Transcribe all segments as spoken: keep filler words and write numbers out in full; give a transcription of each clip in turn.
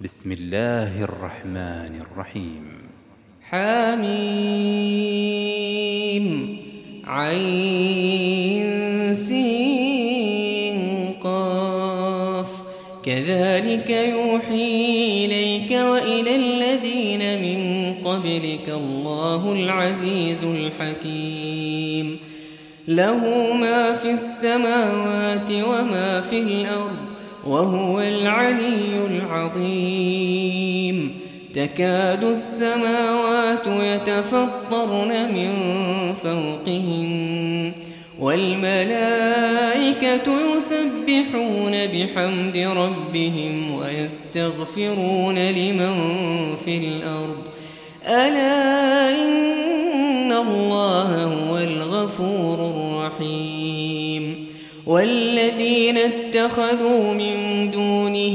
بسم الله الرحمن الرحيم. حميم عين سين قاف كذلك يوحي إليك وإلى الذين من قبلك الله العزيز الحكيم. له ما في السماوات وما في الأرض وهو العلي العظيم. تكاد السماوات يتفطرن من فوقهن والملائكة يسبحون بحمد ربهم ويستغفرون لمن في الأرض ألا إن الله هو الغفور الرحيم. والذين اتخذوا من دونه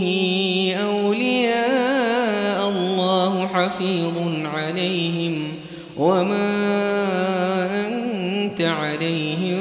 أولياء الله حفيظ عليهم وما أنت عليهم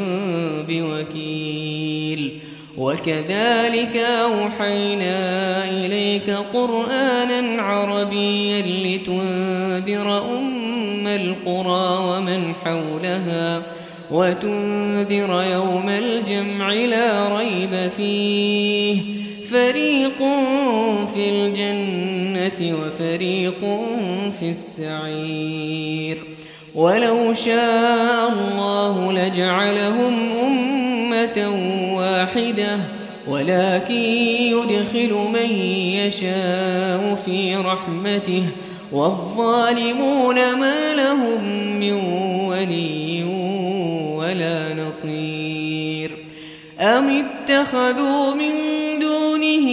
بوكيل. وكذلك أوحينا إليك قرآنا عربيا لتنذر أم القرى ومن حولها وتنذر يوم الجمع لا ريب فيه فريق في الجنة وفريق في السعير. ولو شاء الله لجعلهم أمة واحدة ولكن يدخل من يشاء في رحمته والظالمون ما لهم من ولي ولا نصير. أم اتخذوا من دونه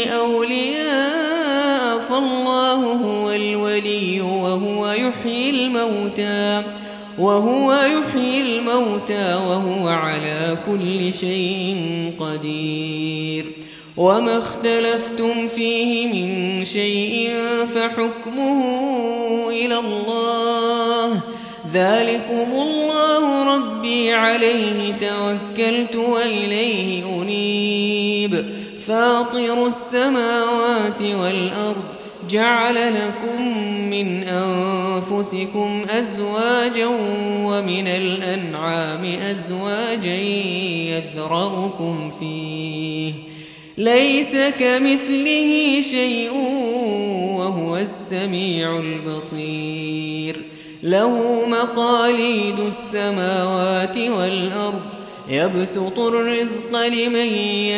أولياء فالله هو الولي وهو يحيي الموتى وهو يحيي الموتى وهو على كل شيء قدير. وما اختلفتم فيه من شيء فحكمه إلى الله ذلكم الله ربي عليه توكلت وإليه أنيب. فاطر السماوات والأرض جعل لكم من أنفسكم أزواجا ومن الأنعام أزواجا يذرأكم فيه ليس كمثله شيء وهو السميع البصير. له مقاليد السماوات والأرض يبسط الرزق لمن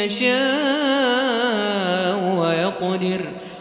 يشاء ويقدر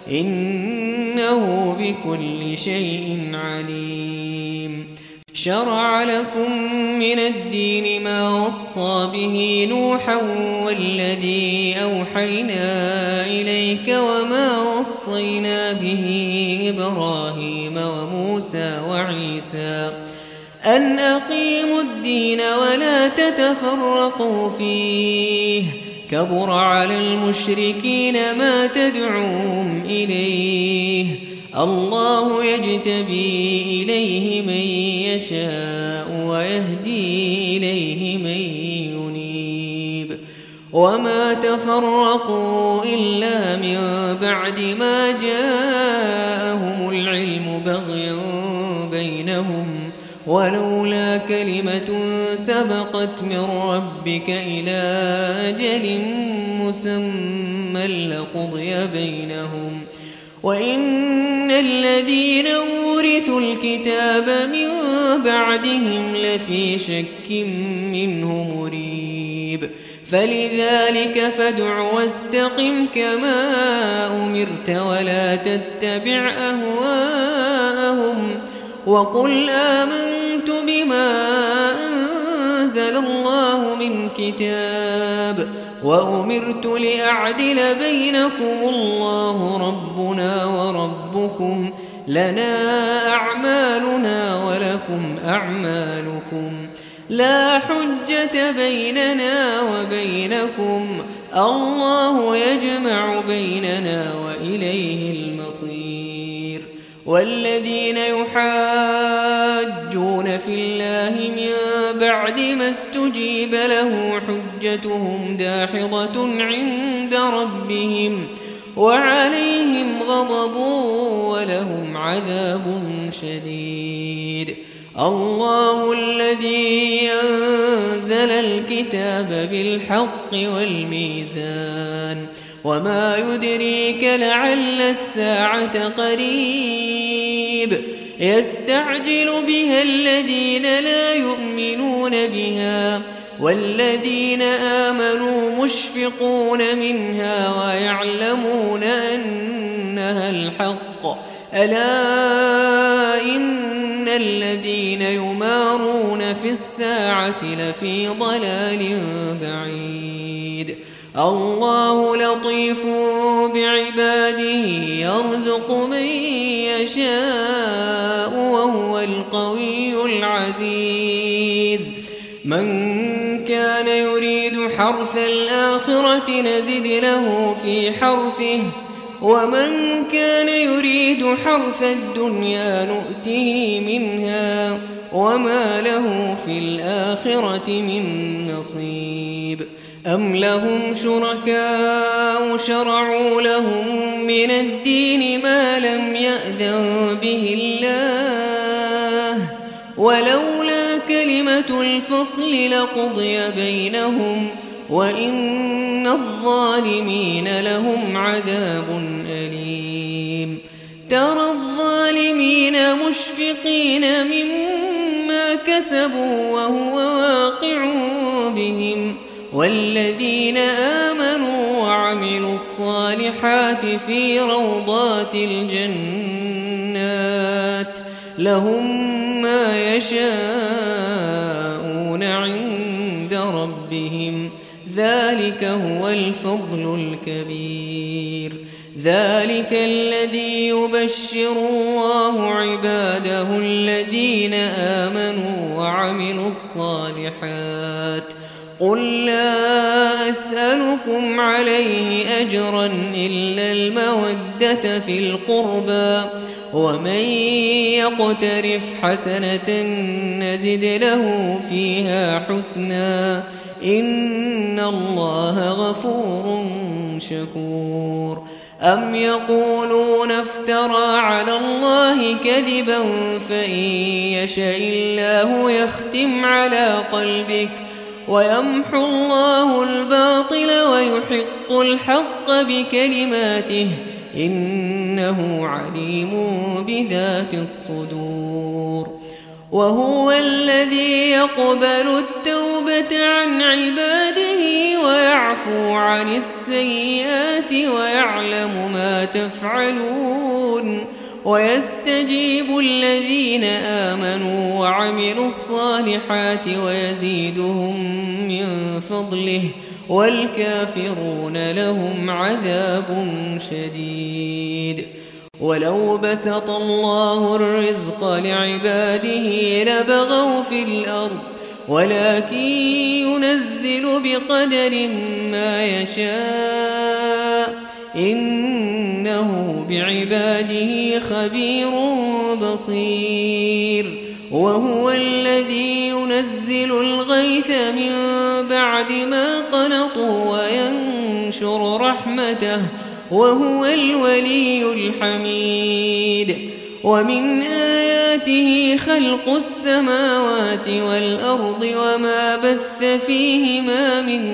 إنه بكل شيء عليم. شرع لكم من الدين ما وصى به نوحا والذي أوحينا إليك وما وصينا به إبراهيم وموسى وعيسى أن أقيموا الدين ولا تتفرقوا فيه كبر على المشركين ما تدعوهم إليه. الله يجتبي إليه من يشاء ويهدي إليه من ينيب. وما تفرقوا إلا من بعد ما جاءهم العلم بغيا بينهم ولولا كلمة سبقت من ربك إلى أجل مسمى لقضي بينهم وإن الذين أورثوا الكتاب من بعدهم لفي شك منه مريب. فلذلك فادع واستقم كما أمرت ولا تتبع أهواءهم وقل آمنت بما أنزل الله من كتاب وأمرت لأعدل بينكم الله ربنا وربكم لنا أعمالنا ولكم أعمالكم لا حجة بيننا وبينكم الله يجمع بيننا وإليه المصير. والذين يحاجون في الله من بعد ما استجيب له حجتهم داحضة عند ربهم وعليهم غضب ولهم عذاب شديد. الله الذي أنزل الكتاب بالحق والميزان وما يدريك لعل الساعة قريب يستعجل بها الذين لا يؤمنون بها والذين آمنوا مشفقون منها ويعلمون أنها الحق ألا إن الذين يمارون في الساعة لفي ضلال بعيد. الله لطيف بعباده يرزق من يشاء وهو القوي العزيز. من كان يريد حرث الآخرة نزد له في حرثه ومن كان يريد حرث الدنيا نؤته منها وما له في الآخرة من نصيب. أم لهم شركاء شرعوا لهم من الدين ما لم يأذن به الله ولولا كلمة الفصل لقضي بينهم وإن الظالمين لهم عذاب أليم. ترى الظالمين مشفقين مما كسبوا وهو واقع بهم والذين آمنوا وعملوا الصالحات في روضات الجنات لهم ما يشاءون عند ربهم ذلك هو الفضل الكبير. ذلك الذي يبشر الله عباده الذين آمنوا وعملوا الصالحات. قل لا أسألكم عليه أجرا إلا المودة في القربى ومن يقترف حسنة نزد له فيها حسنا إن الله غفور شكور. أم يقولون افترى على الله كذبا فإن يشاء الله يختم على قلبك ويمحو الله الباطل ويحق الحق بكلماته إنه عليم بذات الصدور. وهو الذي يقبل التوبة عن عباده ويعفو عن السيئات ويعلم ما تفعلون ويستجيب الذين آمنوا وعملوا الصالحات ويزيدهم من فضله والكافرون لهم عذاب شديد. ولو بسط الله الرزق لعباده لبغوا في الأرض ولكن ينزل بقدر ما يشاء إنه بعباده خبير بصير. وهو الذي ينزل الغيث من بعد ما قنطوا وينشر رحمته وهو الولي الحميد. ومن آياته خلق السماوات والأرض وما بث فيهما من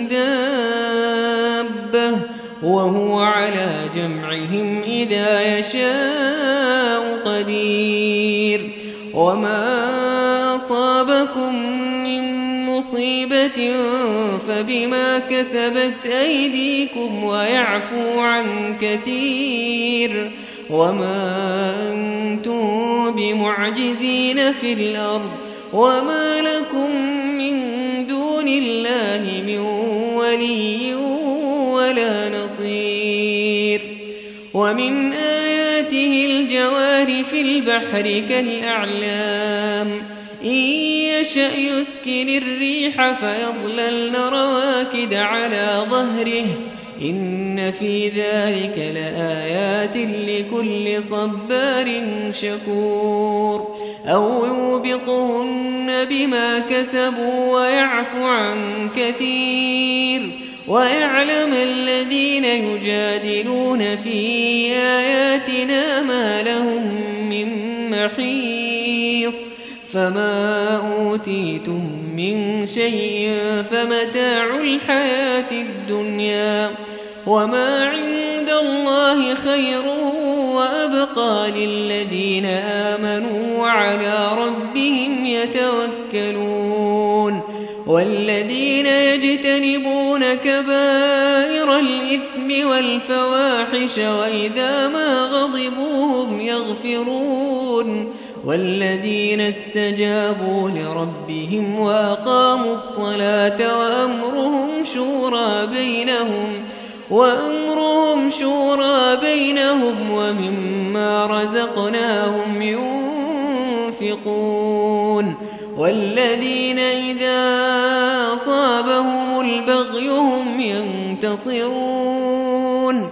دابة وهو على جمعهم إذا يشاء قدير. وما أصابكم من مصيبة فبما كسبت أيديكم ويعفو عن كثير وما أنتم بمعجزين في الأرض وما لكم من دون الله من ولي ولا نصير. ومن آياته الجوار في البحر كالأعلام إن يشأ يسكن الريح فيظللن رواكد على ظهره إن في ذلك لآيات لكل صبار شكور. أو يوبقهن بما كسبوا ويعفو عن كثير ويعلم الذين يجادلون في آياتنا ما لهم من محيص فما أوتيتم من شيء فمتاع الحياة الدنيا وما عند الله خير وأبقى للذين آمنوا وعلى ربهم يتوكلون والذين يجتنبون كبائر الإثم والفواحش وإذا ما غضبوا هم يغفرون والذين استجابوا لربهم وأقاموا الصلاة وأمرهم شورى بينهم وأمرهم شورى بينهم ومما رزقناهم ينفقون والذين إذا أصابهم البغي هم ينتصرون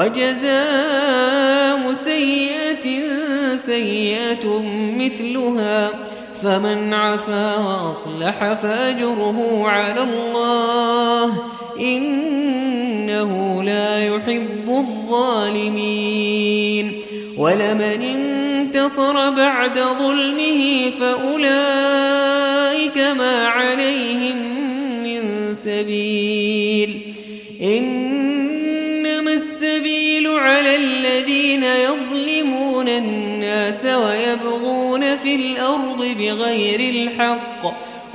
وجزاء سيئة سيئة مثلها فمن عفا وأصلح فأجره على الله إنه لا يحب الظالمين ولمن انتصر بعد ظلمه فأولئك ما عليهم من سبيل إنما السبيل على الذين يظلمون الناس ويبغون في الأرض بغير الحق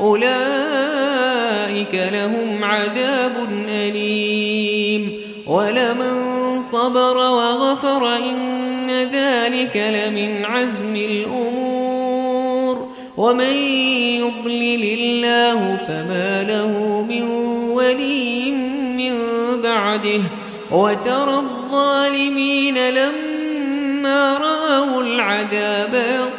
أولئك لهم عذاب أليم ولمن صبر وغفر إن ذلك لمن عزم الأمور ومن يضلل الله فما له من ولي من بعده وترى الظالمين لما رأوا العذاب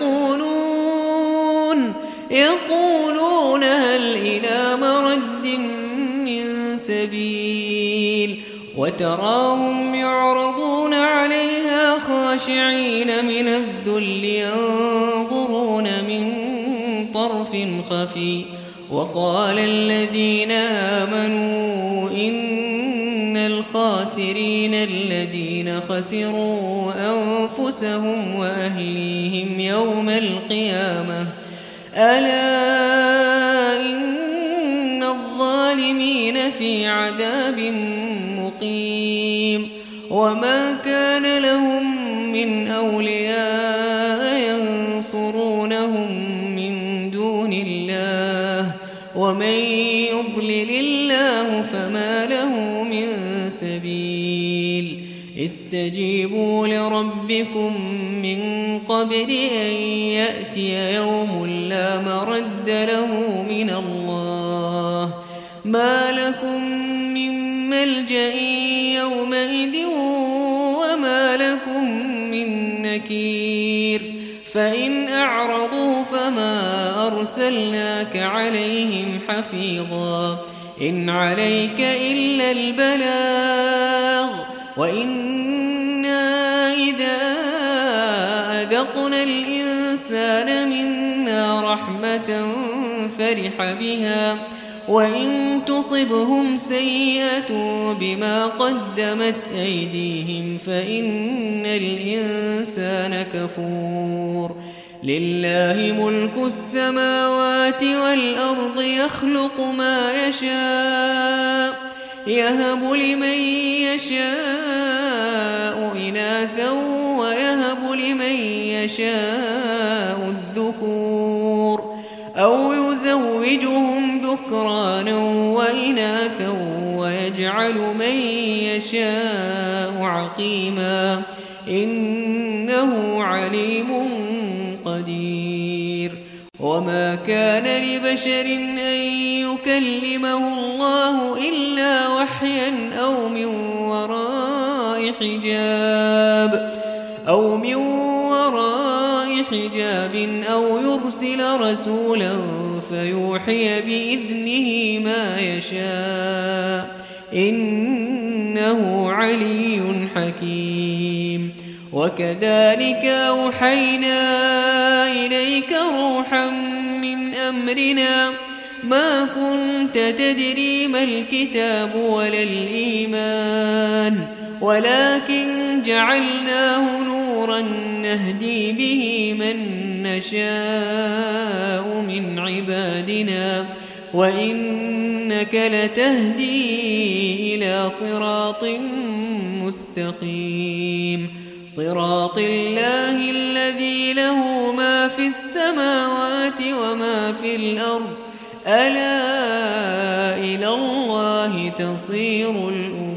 يقولون يقولون هل إلى مرد من سبيل وتراهم يعرضون عليها خاشعين من الذل ينظرون من طرف خفي وقال الذين آمنوا إن الخاسرين الذين خسروا أنفسهم وأهليهم يوم القيامة ألا إن الظالمين في عذاب مقيم وما كان لهم من أولياء ينصرونهم من دون الله ومن يضلل الله فما له من سبيل استجيبوا لربكم من قبل أن يأتي يوم لا مرد له من الله ما لكم من ملجأ يومئذ وما لكم من نكير فإن أعرضوا فما أرسلناك عليهم حفيظا إن عليك إلا البلاغ وإنا إذا أذقنا الإنسان منا رحمة فرح بها وإن تصبهم سيئة بما قدمت أيديهم فإن الإنسان كفور لله ملك السماوات والأرض يخلق ما يشاء يهب لمن يشاء إناثا ويهب لمن يشاء الذكور أو يزوجهم ذكرانا وإناثا ويجعل من يشاء عقيما إنه عليم قدير وما كان لبشر أن يكلمه الله إلا وحيا أو من وراء حجاب أو من وراء حجاب أو يرسل رسولا فيوحي بإذنه ما يشاء إنه علي حكيم وكذلك أوحينا إليك روحا من أمرنا ما كنت تدري ما الكتاب ولا الإيمان ولكن جعلناه نورا نهدي به من نشاء من عبادنا وإنك لتهدي إلى صراط مستقيم صراط الله الذي له ما في السماوات وما في الأرض ألا إلى الله تصير الأمور